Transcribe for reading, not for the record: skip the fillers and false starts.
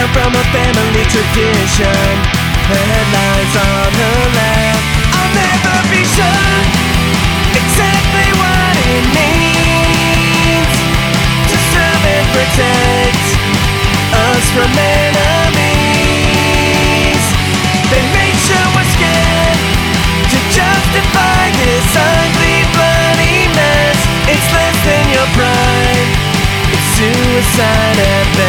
from a family tradition. Headlines on her lap. I'll never be sure exactly what it means to serve and protect us from enemies. They make sure we're scared to justify this ugly, bloody mess. It's less than your pride, it's suicide at best.